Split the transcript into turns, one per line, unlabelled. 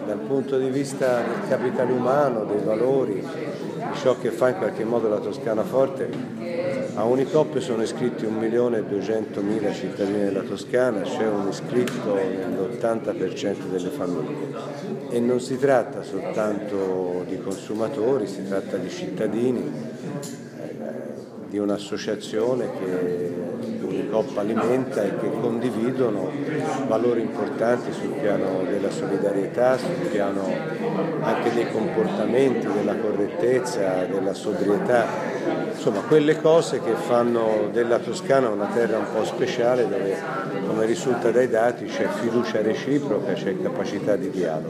dal punto di vista del capitale umano, dei valori, di ciò che fa in qualche modo la Toscana forte, a Unicoop sono iscritti 1.200.000 cittadini della Toscana, c'è un iscritto nell'80% delle famiglie e non si tratta soltanto di consumatori, si tratta di cittadini, di un'associazione che Unicoop alimenta e che condividono valori importanti sul piano della solidarietà, sul piano anche dei comportamenti, della correttezza, della sobrietà, insomma quelle cose che fanno della Toscana una terra un po' speciale dove, come risulta dai dati, c'è fiducia reciproca, c'è capacità di dialogo.